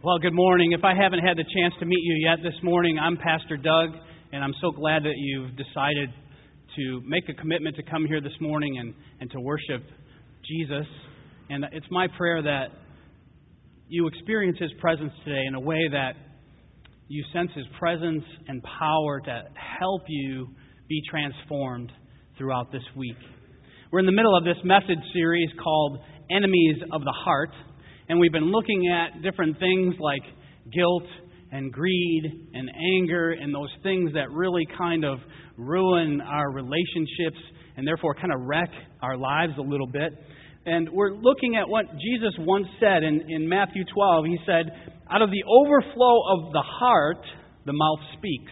Well, good morning. If I haven't had the chance to meet you yet this morning, I'm Pastor Doug, and I'm so glad that you've decided to make a commitment to come here this morning and to worship Jesus. And it's my prayer that you experience His presence today in a way that you sense His presence and power to help you be transformed throughout this week. We're in the middle of this message series called Enemies of the Heart. And we've been looking at different things like guilt and greed and anger and those things that really kind of ruin our relationships and therefore kind of wreck our lives a little bit. And we're looking at what Jesus once said in Matthew 12. He said, out of the overflow of the heart, the mouth speaks.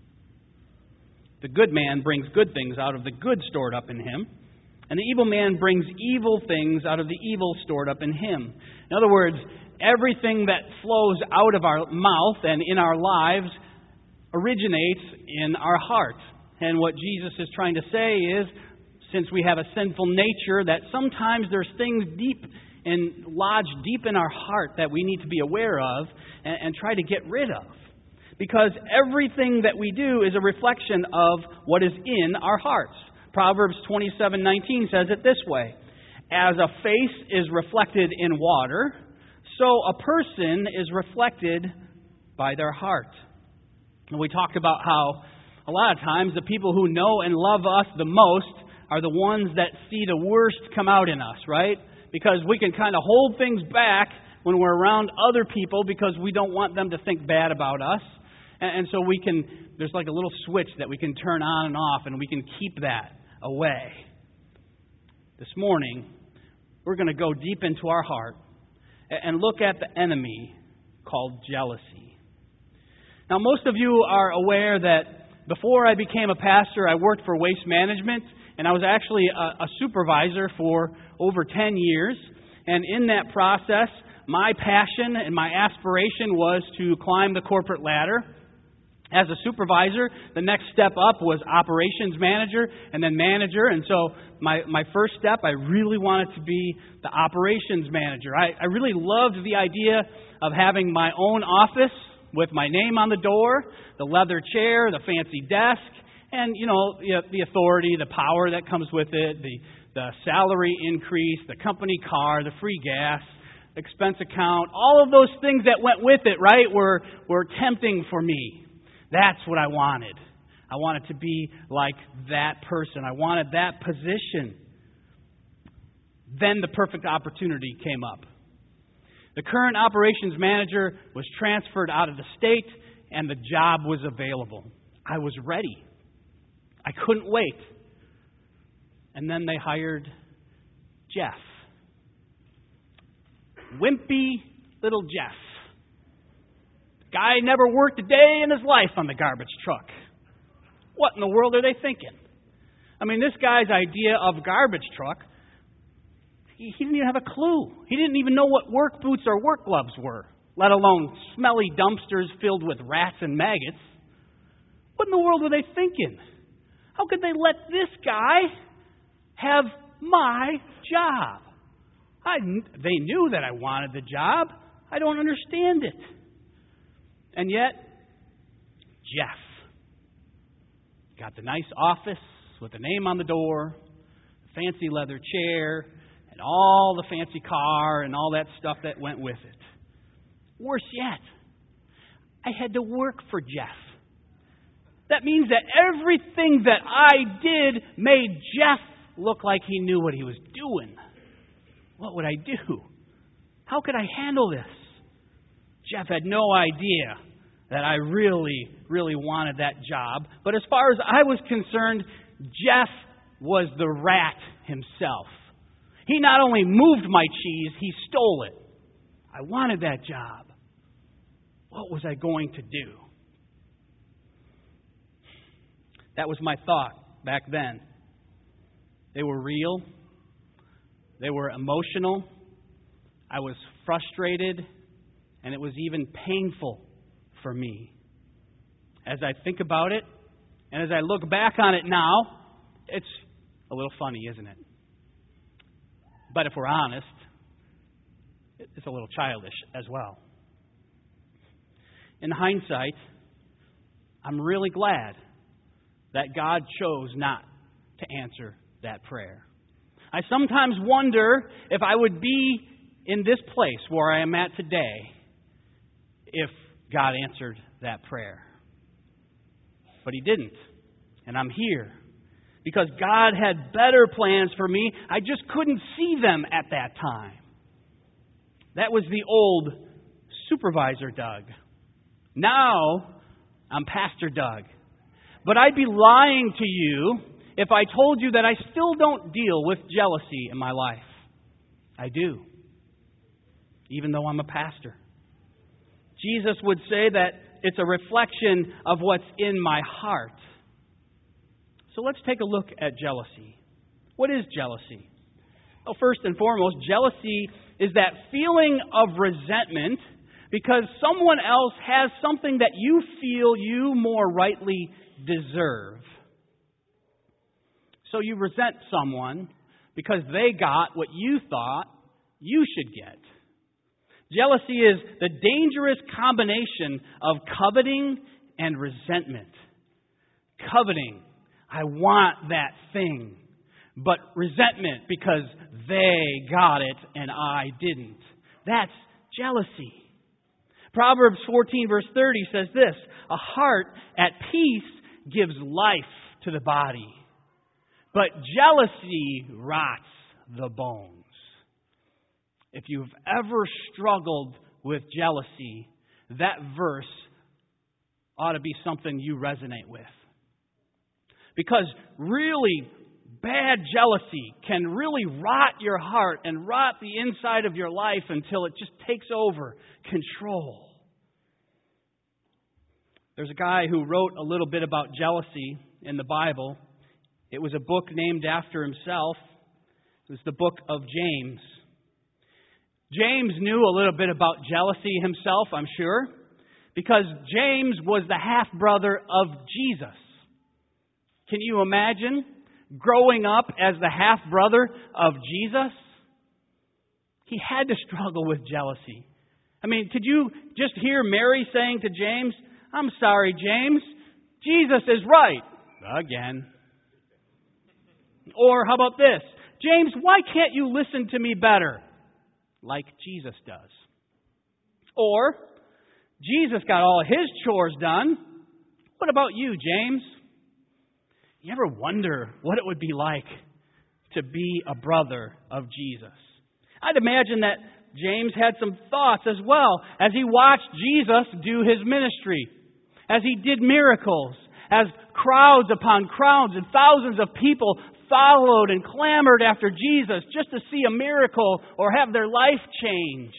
The good man brings good things out of the good stored up in him. And the evil man brings evil things out of the evil stored up in him. In other words, everything that flows out of our mouth and in our lives originates in our heart. And what Jesus is trying to say is, since we have a sinful nature, that sometimes there's things deep and lodged deep in our heart that we need to be aware of and try to get rid of. Because everything that we do is a reflection of what is in our hearts. Proverbs 27:19 says it this way: as a face is reflected in water, so a person is reflected by their heart. And we talked about how a lot of times the people who know and love us the most are the ones that see the worst come out in us, right? Because we can kind of hold things back when we're around other people because we don't want them to think bad about us. And so there's like a little switch that we can turn on and off, and we can keep that away. This morning, we're going to go deep into our heart and look at the enemy called jealousy. Now, most of you are aware that before I became a pastor, I worked for Waste Management, and I was actually a supervisor for over 10 years. And in that process, my passion and my aspiration was to climb the corporate ladder. As a supervisor, the next step up was operations manager and then manager. And so my first step, I really wanted to be the operations manager. I really loved the idea of having my own office with my name on the door, the leather chair, the fancy desk, and, the authority, the power that comes with it, the salary increase, the company car, the free gas, expense account, all of those things that went with it, right, were tempting for me. That's what I wanted. I wanted to be like that person. I wanted that position. Then the perfect opportunity came up. The current operations manager was transferred out of the state, and the job was available. I was ready. I couldn't wait. And then they hired Jeff. Wimpy little Jeff. Guy never worked a day in his life on the garbage truck. What in the world are they thinking? I mean, this guy's idea of garbage truck, he didn't even have a clue. He didn't even know what work boots or work gloves were, let alone smelly dumpsters filled with rats and maggots. What in the world were they thinking? How could they let this guy have my job? They knew that I wanted the job. I don't understand it. And yet, Jeff got the nice office with the name on the door, the fancy leather chair, and all the fancy car and all that stuff that went with it. Worse yet, I had to work for Jeff. That means that everything that I did made Jeff look like he knew what he was doing. What would I do? How could I handle this? Jeff had no idea that I really, really wanted that job. But as far as I was concerned, Jeff was the rat himself. He not only moved my cheese, he stole it. I wanted that job. What was I going to do? That was my thought back then. They were real. They were emotional. I was frustrated. And it was even painful for me. As I think about it, and as I look back on it now, it's a little funny, isn't it? But if we're honest, it's a little childish as well. in hindsight, I'm really glad that God chose not to answer that prayer. I sometimes wonder if I would be in this place where I am at today if God answered that prayer. But He didn't. And I'm here because God had better plans for me. I just couldn't see them at that time. That was the old supervisor Doug. Now, I'm Pastor Doug. But I'd be lying to you if I told you that I still don't deal with jealousy in my life. I do, even though I'm a pastor. Jesus would say that it's a reflection of what's in my heart. So let's take a look at jealousy. What is jealousy? Well, first and foremost, jealousy is that feeling of resentment because someone else has something that you feel you more rightly deserve. So you resent someone because they got what you thought you should get. Jealousy is the dangerous combination of coveting and resentment. Coveting, I want that thing. But resentment because they got it and I didn't. That's jealousy. Proverbs 14 verse 30 says this, a heart at peace gives life to the body, but jealousy rots the bones. If you've ever struggled with jealousy, that verse ought to be something you resonate with. Because really bad jealousy can really rot your heart and rot the inside of your life until it just takes over control. There's a guy who wrote a little bit about jealousy in the Bible. It was a book named after himself. It was the book of James. James knew a little bit about jealousy himself, I'm sure, because James was the half-brother of Jesus. Can you imagine growing up as the half-brother of Jesus? He had to struggle with jealousy. I mean, could you just hear Mary saying to James, I'm sorry, James, Jesus is right. Again. Or how about this? James, why can't you listen to me better? Like Jesus does. Or, Jesus got all his chores done. What about you, James? You ever wonder what it would be like to be a brother of Jesus? I'd imagine that James had some thoughts as well as he watched Jesus do his ministry, as he did miracles, as crowds upon crowds and thousands of people followed and clamored after Jesus just to see a miracle or have their life changed.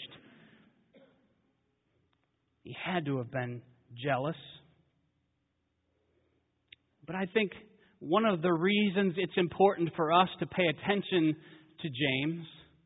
He had to have been jealous. But I think one of the reasons it's important for us to pay attention to James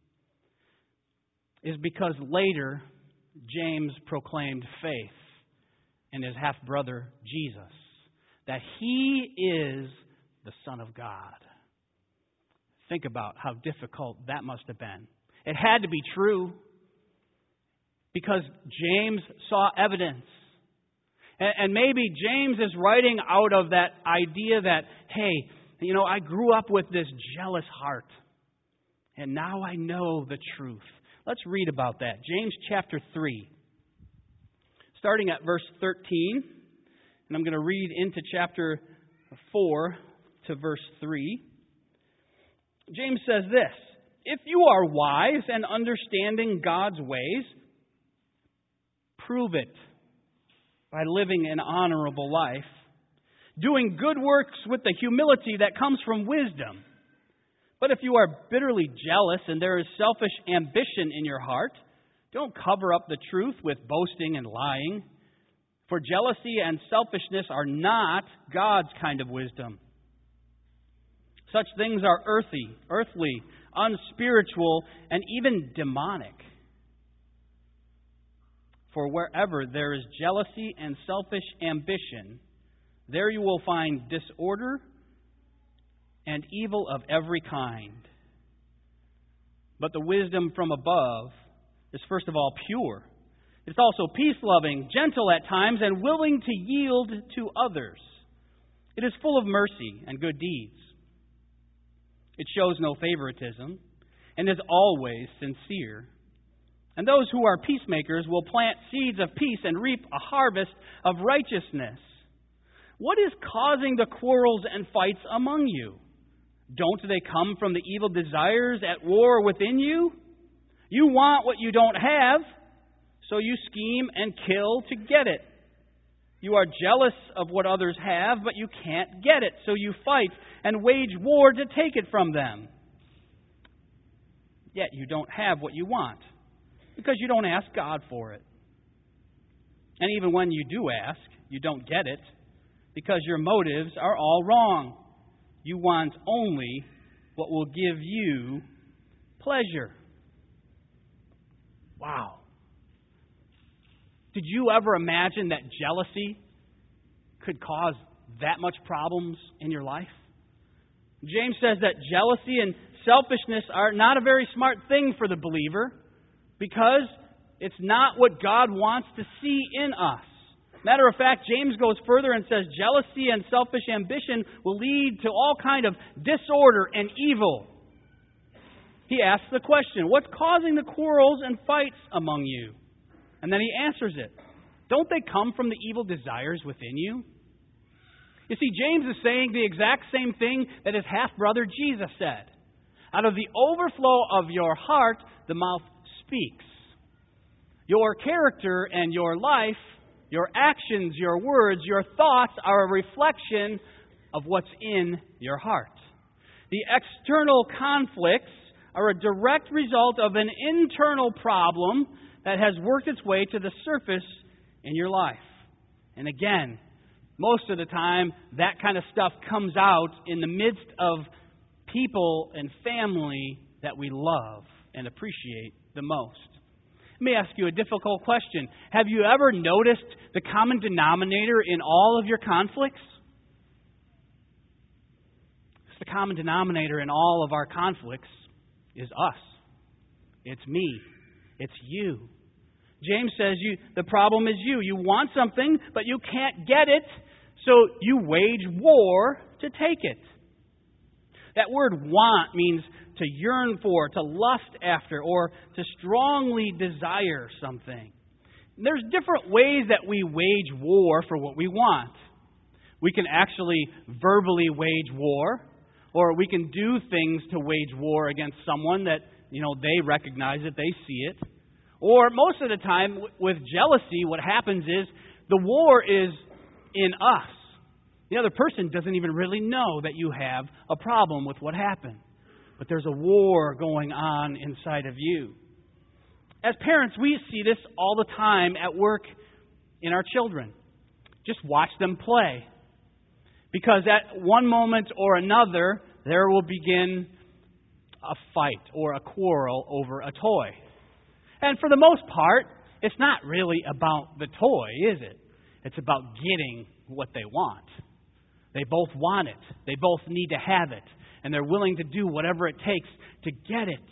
is because later James proclaimed faith in his half-brother Jesus, that he is the Son of God. Think about how difficult that must have been. It had to be true because James saw evidence. And maybe James is writing out of that idea that, hey, I grew up with this jealous heart. And now I know the truth. Let's read about that. James chapter 3. Starting at verse 13. And I'm going to read into chapter 4 to verse 3. James says this, if you are wise and understanding God's ways, prove it by living an honorable life, doing good works with the humility that comes from wisdom. But if you are bitterly jealous and there is selfish ambition in your heart, don't cover up the truth with boasting and lying. For jealousy and selfishness are not God's kind of wisdom. Such things are earthly, unspiritual, and even demonic. For wherever there is jealousy and selfish ambition, there you will find disorder and evil of every kind. But the wisdom from above is first of all pure, It's also peace-loving, gentle at times, and willing to yield to others. It is full of mercy and good deeds. It shows no favoritism and is always sincere. And those who are peacemakers will plant seeds of peace and reap a harvest of righteousness. What is causing the quarrels and fights among you? Don't they come from the evil desires at war within you? You want what you don't have, so you scheme and kill to get it. You are jealous of what others have, but you can't get it, so you fight and wage war to take it from them. Yet you don't have what you want, because you don't ask God for it. And even when you do ask, you don't get it, because your motives are all wrong. You want only what will give you pleasure. Wow. Did you ever imagine that jealousy could cause that much problems in your life? James says that jealousy and selfishness are not a very smart thing for the believer because it's not what God wants to see in us. Matter of fact, James goes further and says jealousy and selfish ambition will lead to all kind of disorder and evil. He asks the question, what's causing the quarrels and fights among you? And then he answers it. Don't they come from the evil desires within you? You see, James is saying the exact same thing that his half-brother Jesus said. Out of the overflow of your heart, the mouth speaks. Your character and your life, your actions, your words, your thoughts are a reflection of what's in your heart. The external conflicts are a direct result of an internal problem that has worked its way to the surface in your life. And again, most of the time, that kind of stuff comes out in the midst of people and family that we love and appreciate the most. Let me ask you a difficult question. Have you ever noticed the common denominator in all of your conflicts? The common denominator in all of our conflicts is us. It's me. It's you. James says the problem is you. You want something, but you can't get it, so you wage war to take it. That word want means to yearn for, to lust after, or to strongly desire something. There's different ways that we wage war for what we want. We can actually verbally wage war, or we can do things to wage war against someone that, they recognize it, they see it. Or most of the time, with jealousy, what happens is the war is in us. The other person doesn't even really know that you have a problem with what happened. But there's a war going on inside of you. As parents, we see this all the time at work in our children. Just watch them play. Because at one moment or another, there will begin a fight or a quarrel over a toy. And for the most part, it's not really about the toy, is it? It's about getting what they want. They both want it. They both need to have it. And they're willing to do whatever it takes to get it.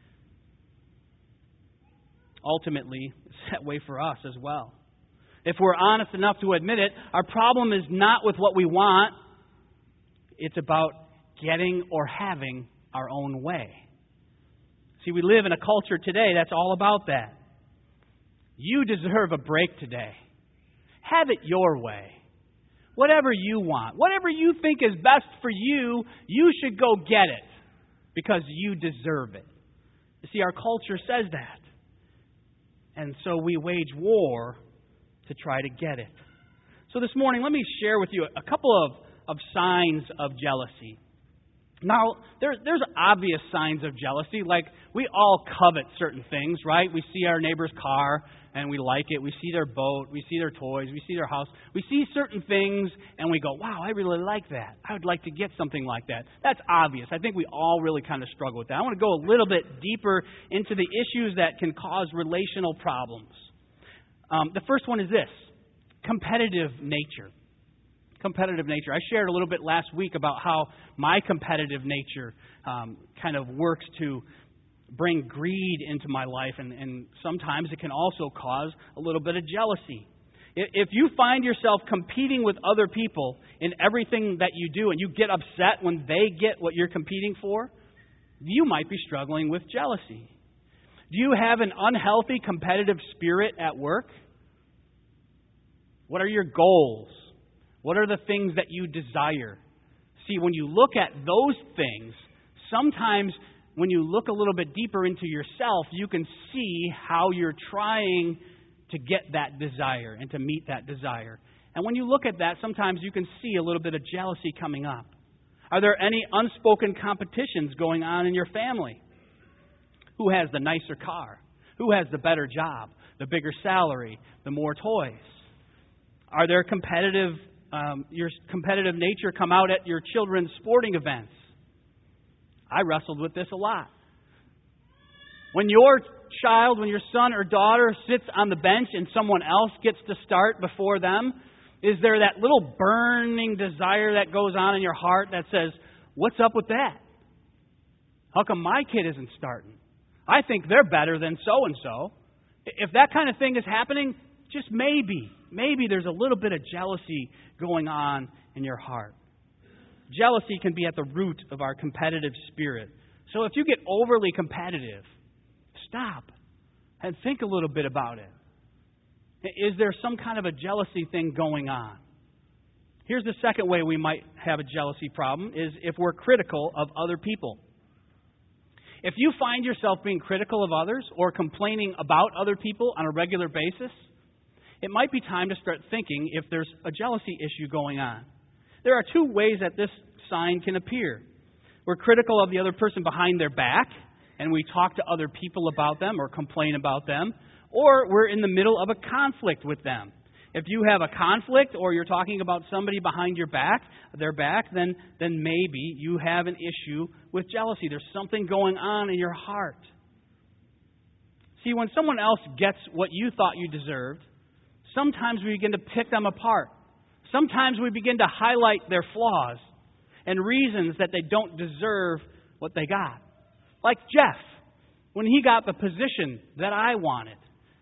Ultimately, it's that way for us as well. If we're honest enough to admit it, our problem is not with what we want. It's about getting or having our own way. See, we live in a culture today that's all about that. You deserve a break today. Have it your way. Whatever you want, whatever you think is best for you, you should go get it because you deserve it. You see, our culture says that. And so we wage war to try to get it. So this morning, let me share with you a couple of signs of jealousy. Now, there's obvious signs of jealousy, like we all covet certain things, right? We see our neighbor's car and we like it. We see their boat. We see their toys. We see their house. We see certain things and we go, wow, I really like that. I would like to get something like that. That's obvious. I think we all really kind of struggle with that. I want to go a little bit deeper into the issues that can cause relational problems. The first one is this: competitive nature. Competitive nature. I shared a little bit last week about how my competitive nature kind of works to bring greed into my life, and sometimes it can also cause a little bit of jealousy. If you find yourself competing with other people in everything that you do, and you get upset when they get what you're competing for, you might be struggling with jealousy. Do you have an unhealthy competitive spirit at work? What are your goals? What are the things that you desire? See, when you look at those things, sometimes when you look a little bit deeper into yourself, you can see how you're trying to get that desire and to meet that desire. And when you look at that, sometimes you can see a little bit of jealousy coming up. Are there any unspoken competitions going on in your family? Who has the nicer car? Who has the better job? The bigger salary? The more toys? Are there your competitive nature come out at your children's sporting events? I wrestled with this a lot. When your child, when your son or daughter sits on the bench and someone else gets to start before them, is there that little burning desire that goes on in your heart that says, what's up with that? How come my kid isn't starting? I think they're better than so-and-so. If that kind of thing is happening, just maybe there's a little bit of jealousy going on in your heart. Jealousy can be at the root of our competitive spirit. So if you get overly competitive, stop and think a little bit about it. Is there some kind of a jealousy thing going on? Here's the second way we might have a jealousy problem, is if we're critical of other people. If you find yourself being critical of others or complaining about other people on a regular basis, it might be time to start thinking if there's a jealousy issue going on. There are two ways that this sign can appear. We're critical of the other person behind their back, and we talk to other people about them or complain about them, or we're in the middle of a conflict with them. If you have a conflict or you're talking about somebody behind their back, then maybe you have an issue with jealousy. There's something going on in your heart. See, when someone else gets what you thought you deserved, sometimes we begin to pick them apart. Sometimes we begin to highlight their flaws and reasons that they don't deserve what they got. Like Jeff, when he got the position that I wanted,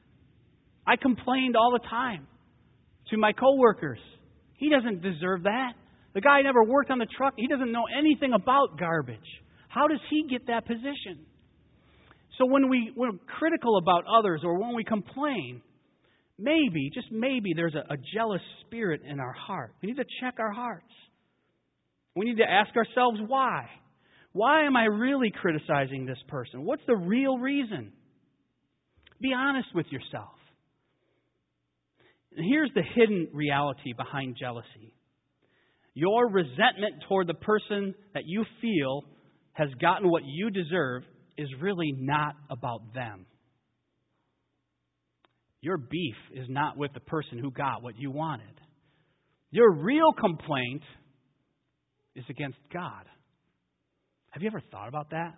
I complained all the time to my coworkers. He doesn't deserve that. The guy never worked on the truck. He doesn't know anything about garbage. How does he get that position? So when we're critical about others or when we complain, maybe, just maybe, there's a jealous spirit in our heart. We need to check our hearts. We need to ask ourselves why. Why am I really criticizing this person? What's the real reason? Be honest with yourself. And here's the hidden reality behind jealousy. Your resentment toward the person that you feel has gotten what you deserve is really not about them. Your beef is not with the person who got what you wanted. Your real complaint is against God. Have you ever thought about that?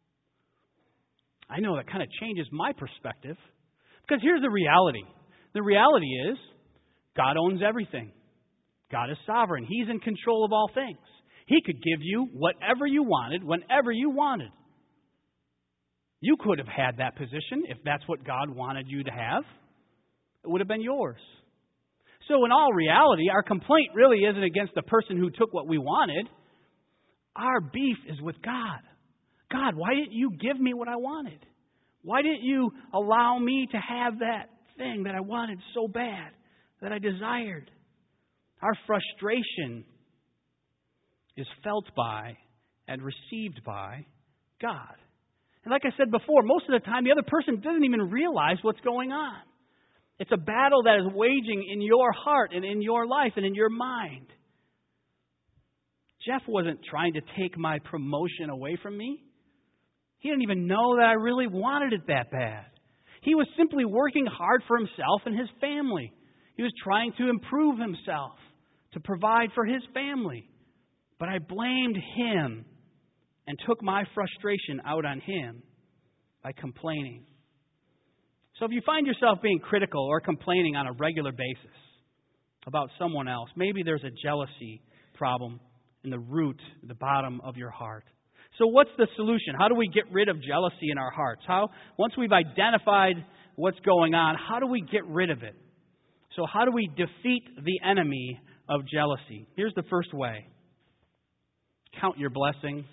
I know that kind of changes my perspective. Because here's the reality. The reality is, God owns everything. God is sovereign. He's in control of all things. He could give you whatever you wanted, whenever you wanted. You could have had that position if that's what God wanted you to have. It would have been yours. So in all reality, our complaint really isn't against the person who took what we wanted. Our beef is with God. God, why didn't you give me what I wanted? Why didn't you allow me to have that thing that I wanted so bad, that I desired? Our frustration is felt by and received by God. And like I said before, most of the time the other person doesn't even realize what's going on. It's a battle that is waging in your heart and in your life and in your mind. Jeff wasn't trying to take my promotion away from me. He didn't even know that I really wanted it that bad. He was simply working hard for himself and his family. He was trying to improve himself, to provide for his family. But I blamed him and took my frustration out on him by complaining. So if you find yourself being critical or complaining on a regular basis about someone else, maybe there's a jealousy problem in the root, the bottom of your heart. So what's the solution? How do we get rid of jealousy in our hearts? Once we've identified what's going on, how do we get rid of it? So how do we defeat the enemy of jealousy? Here's the first way. Count your blessings.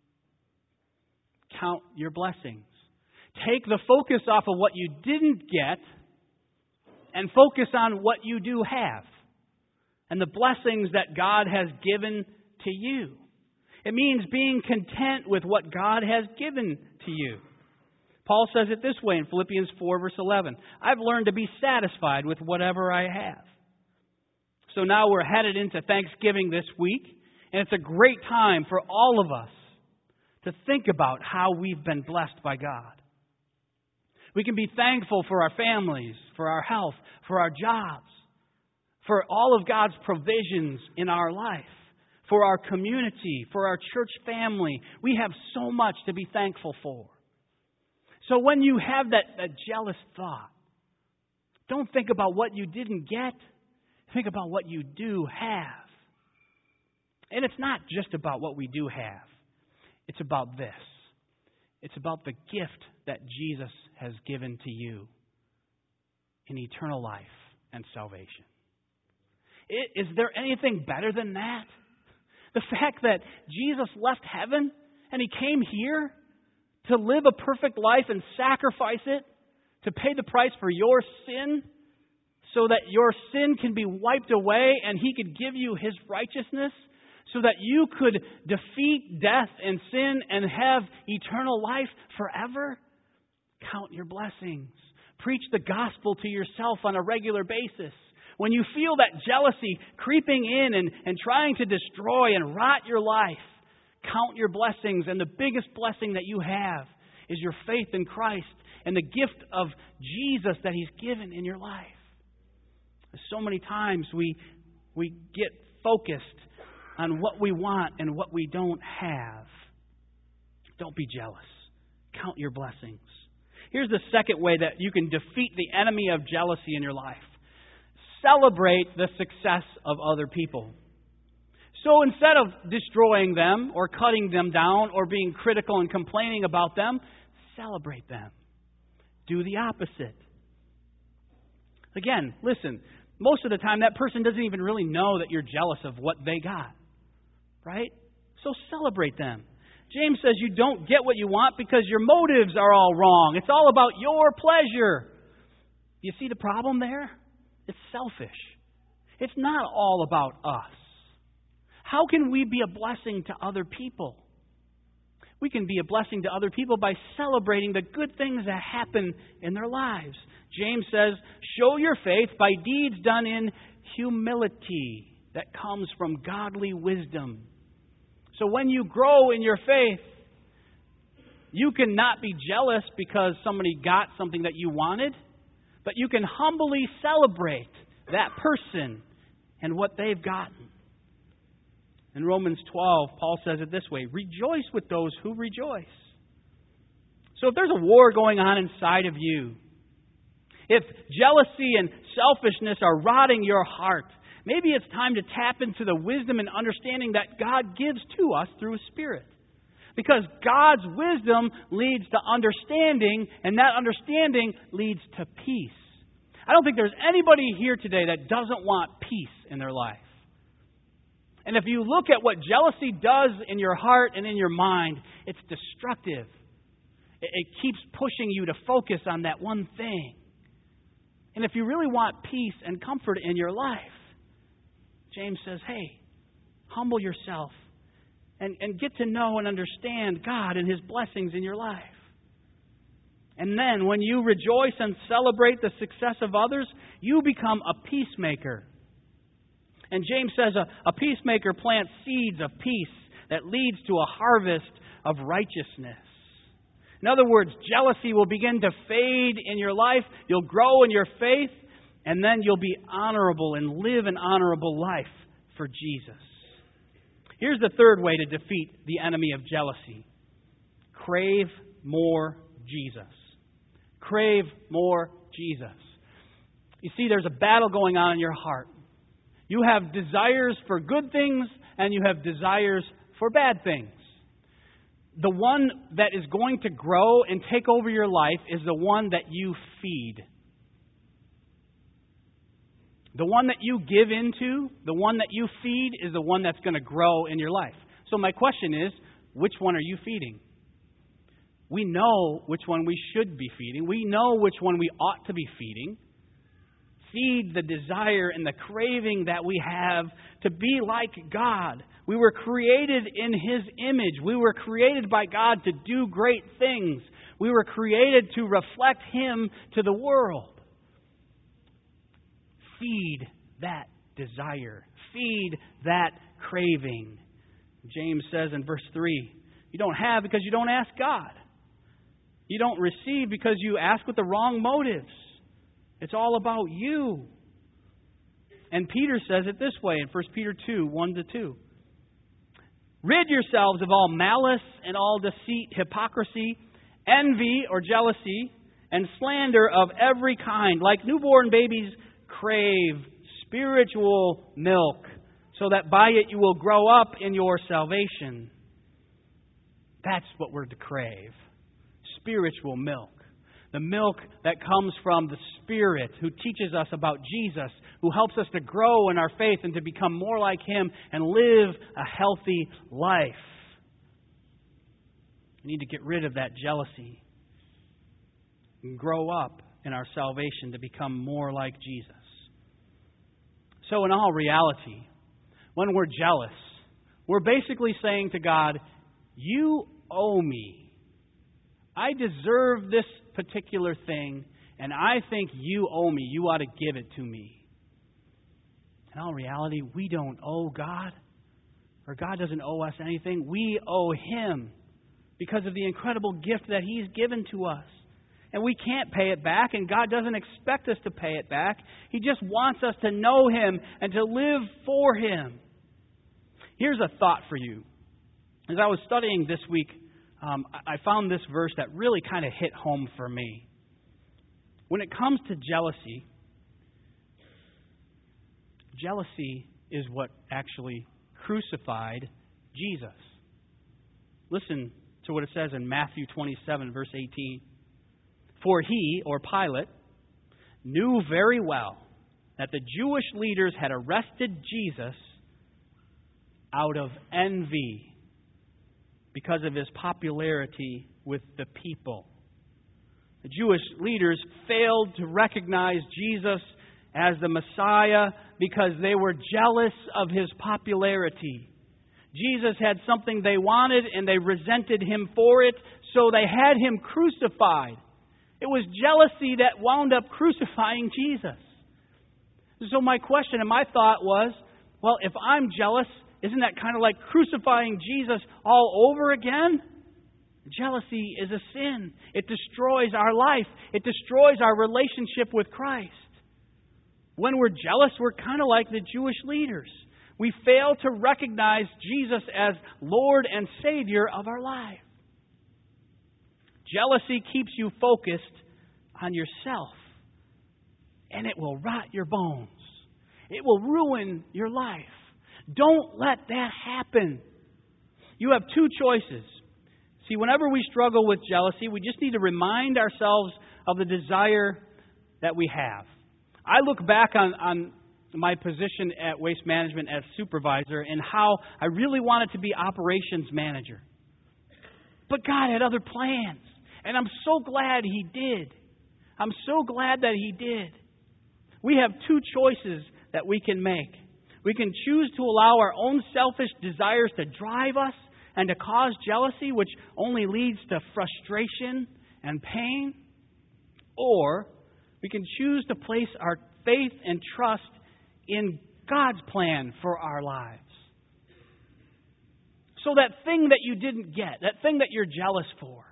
Count your blessings. Take the focus off of what you didn't get and focus on what you do have and the blessings that God has given to you. It means being content with what God has given to you. Paul says it this way in Philippians 4, verse 11. I've learned to be satisfied with whatever I have. So now we're headed into Thanksgiving this week, and it's a great time for all of us to think about how we've been blessed by God. We can be thankful for our families, for our health, for our jobs, for all of God's provisions in our life, for our community, for our church family. We have so much to be thankful for. So when you have that jealous thought, don't think about what you didn't get. Think about what you do have. And it's not just about what we do have. It's about this. It's about the gift that Jesus has given to you in eternal life and salvation. Is there anything better than that? The fact that Jesus left heaven and He came here to live a perfect life and sacrifice it, to pay the price for your sin so that your sin can be wiped away and He could give you His righteousness so that you could defeat death and sin and have eternal life forever. Count your blessings. Preach the gospel to yourself on a regular basis. When you feel that jealousy creeping in and trying to destroy and rot your life, count your blessings. And the biggest blessing that you have is your faith in Christ and the gift of Jesus that He's given in your life. So many times we get focused on what we want and what we don't have. Don't be jealous. Count your blessings. Here's the second way that you can defeat the enemy of jealousy in your life. Celebrate the success of other people. So instead of destroying them or cutting them down or being critical and complaining about them, celebrate them. Do the opposite. Again, listen, most of the time that person doesn't even really know that you're jealous of what they got. Right? So celebrate them. James says you don't get what you want because your motives are all wrong. It's all about your pleasure. You see the problem there? It's selfish. It's not all about us. How can we be a blessing to other people? We can be a blessing to other people by celebrating the good things that happen in their lives. James says, show your faith by deeds done in humility that comes from godly wisdom. So when you grow in your faith, you can not be jealous because somebody got something that you wanted, but you can humbly celebrate that person and what they've gotten. In Romans 12, Paul says it this way, rejoice with those who rejoice. So if there's a war going on inside of you, if jealousy and selfishness are rotting your heart, maybe it's time to tap into the wisdom and understanding that God gives to us through His Spirit. Because God's wisdom leads to understanding, and that understanding leads to peace. I don't think there's anybody here today that doesn't want peace in their life. And if you look at what jealousy does in your heart and in your mind, it's destructive. It keeps pushing you to focus on that one thing. And if you really want peace and comfort in your life, James says, hey, humble yourself and get to know and understand God and His blessings in your life. And then when you rejoice and celebrate the success of others, you become a peacemaker. And James says a peacemaker plants seeds of peace that leads to a harvest of righteousness. In other words, jealousy will begin to fade in your life. You'll grow in your faith. And then you'll be honorable and live an honorable life for Jesus. Here's the third way to defeat the enemy of jealousy. Crave more Jesus. Crave more Jesus. You see, there's a battle going on in your heart. You have desires for good things and you have desires for bad things. the one that is going to grow and take over your life is the one that you feed. The one that you give into, the one that you feed, is the one that's going to grow in your life. So my question is, which one are you feeding? We know which one we should be feeding. We know which one we ought to be feeding. Feed the desire and the craving that we have to be like God. We were created in His image. We were created by God to do great things. We were created to reflect Him to the world. Feed that desire. Feed that craving. James says in verse 3, you don't have because you don't ask God. You don't receive because you ask with the wrong motives. It's all about you. And Peter says it this way in 1 Peter 2, 1-2. Rid yourselves of all malice and all deceit, hypocrisy, envy or jealousy, and slander of every kind. Like newborn babies, crave spiritual milk, so that by it you will grow up in your salvation. That's what we're to crave. Spiritual milk. The milk that comes from the Spirit, who teaches us about Jesus, who helps us to grow in our faith and to become more like Him and live a healthy life. We need to get rid of that jealousy and grow up in our salvation to become more like Jesus. So in all reality, when we're jealous, we're basically saying to God, you owe me. I deserve this particular thing, and I think you owe me. You ought to give it to me. In all reality, we don't owe God, or God doesn't owe us anything. We owe Him because of the incredible gift that He's given to us. And we can't pay it back, and God doesn't expect us to pay it back. He just wants us to know Him and to live for Him. Here's a thought for you. As I was studying this week, I found this verse that really kind of hit home for me. When it comes to jealousy, jealousy is what actually crucified Jesus. Listen to what it says in Matthew 27, verse 18. For he, or Pilate, knew very well that the Jewish leaders had arrested Jesus out of envy because of His popularity with the people. The Jewish leaders failed to recognize Jesus as the Messiah because they were jealous of His popularity. Jesus had something they wanted and they resented Him for it, so they had Him crucified. It was jealousy that wound up crucifying Jesus. So my question and my thought was, well, if I'm jealous, isn't that kind of like crucifying Jesus all over again? Jealousy is a sin. It destroys our life. It destroys our relationship with Christ. When we're jealous, we're kind of like the Jewish leaders. We fail to recognize Jesus as Lord and Savior of our life. Jealousy keeps you focused on yourself, and it will rot your bones. It will ruin your life. Don't let that happen. You have two choices. See, whenever we struggle with jealousy, we just need to remind ourselves of the desire that we have. I look back on my position at Waste Management as supervisor and how I really wanted to be operations manager. But God had other plans, and I'm so glad He did. I'm so glad that He did. We have two choices that we can make. We can choose to allow our own selfish desires to drive us and to cause jealousy, which only leads to frustration and pain. Or we can choose to place our faith and trust in God's plan for our lives. So that thing that you didn't get, that thing that you're jealous for,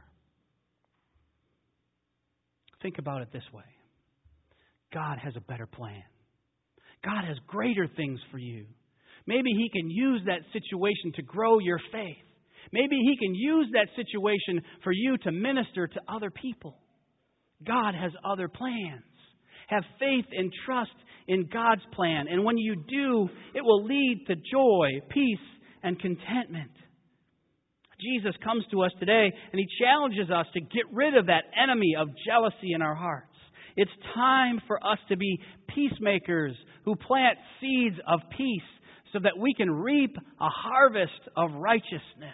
think about it this way. God has a better plan. God has greater things for you. Maybe He can use that situation to grow your faith. Maybe He can use that situation for you to minister to other people. God has other plans. Have faith and trust in God's plan. And when you do, it will lead to joy, peace, and contentment. Jesus comes to us today and He challenges us to get rid of that enemy of jealousy in our hearts. It's time for us to be peacemakers who plant seeds of peace so that we can reap a harvest of righteousness.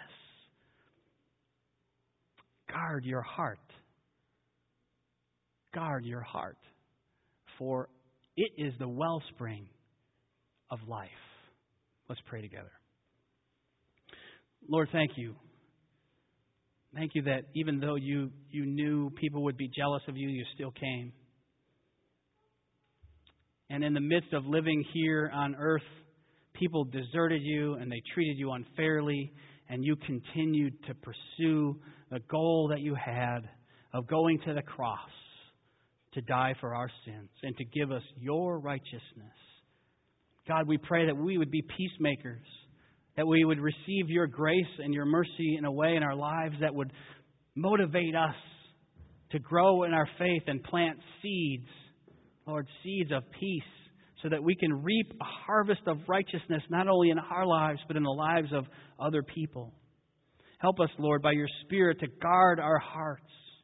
Guard your heart. Guard your heart, for it is the wellspring of life. Let's pray together. Lord, thank you. Thank you that even though you knew people would be jealous of you, you still came. And in the midst of living here on earth, people deserted you and they treated you unfairly, and you continued to pursue the goal that you had of going to the cross to die for our sins and to give us your righteousness. God, we pray that we would be peacemakers, that we would receive your grace and your mercy in a way in our lives that would motivate us to grow in our faith and plant seeds, Lord, seeds of peace, so that we can reap a harvest of righteousness not only in our lives but in the lives of other people. Help us, Lord, by your Spirit to guard our hearts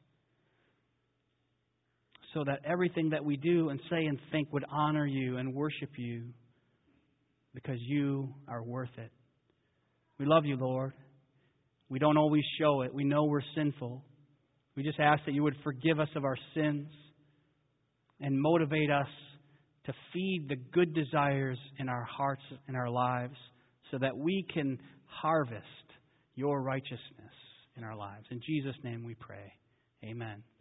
so that everything that we do and say and think would honor you and worship you because you are worth it. We love you, Lord. We don't always show it. We know we're sinful. We just ask that you would forgive us of our sins and motivate us to feed the good desires in our hearts and our lives so that we can harvest your righteousness in our lives. In Jesus' name we pray. Amen.